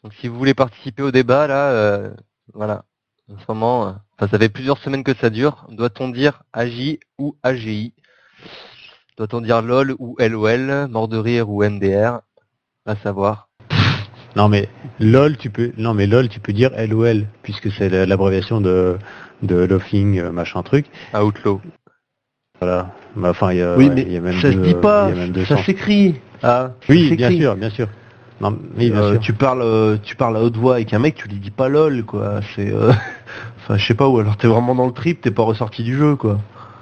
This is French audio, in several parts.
Donc si vous voulez participer au débat, là, voilà. En ce moment, ça fait plusieurs semaines que ça dure. Doit-on dire AJ ou AGI? Doit-on dire LOL ou LOL? Mort de rire ou MDR? À savoir. Non mais LOL tu peux dire LOL puisque c'est l'abréviation de Laughing machin truc. Outlaw. Voilà. Bah, enfin il y a Oui, mais il y a même ça se dit pas, il y a même deux ça sens. s'écrit. Ah, ça Oui, s'écrit. bien sûr. Non, oui, bien sûr. Tu parles à haute voix avec un mec, tu lui dis pas lol, quoi. C'est, enfin, je sais pas, ou alors t'es vraiment dans le trip, t'es pas ressorti du jeu, quoi.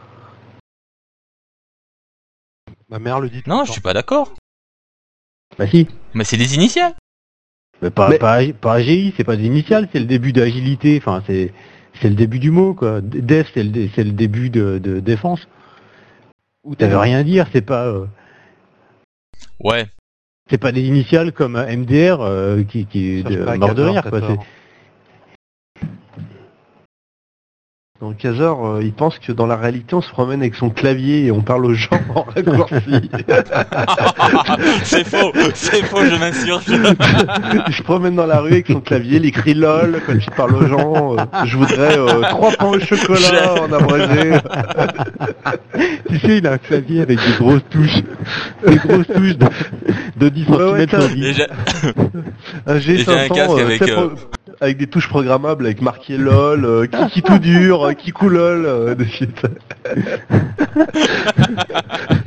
Ma mère le dit tout Non, le je temps. suis pas d'accord. Bah si. Mais c'est des initiales. Mais pas AGI, c'est pas des initiales, c'est le début d'agilité, enfin c'est le début du mot quoi. Def c'est le début de défense. Ou t'avais rien à dire, c'est pas Ouais. c'est pas des initiales comme MDR qui est Cherche pas à mort de 14, rire quoi. 14. Donc Kazor, il pense que dans la réalité, on se promène avec son clavier et on parle aux gens en raccourci. C'est faux, je m'insurge. Il se promène dans la rue avec son clavier, il écrit LOL quand il parle aux gens. Je voudrais 3 pains au chocolat en abrégé. Tu sais, il a un clavier avec des grosses touches de 10 Ouais, cm sur 10. Déjà, Un j'ai un casque G500 avec, avec des touches programmables avec marqué LOL, qui tout dur, qui coulol, des shit.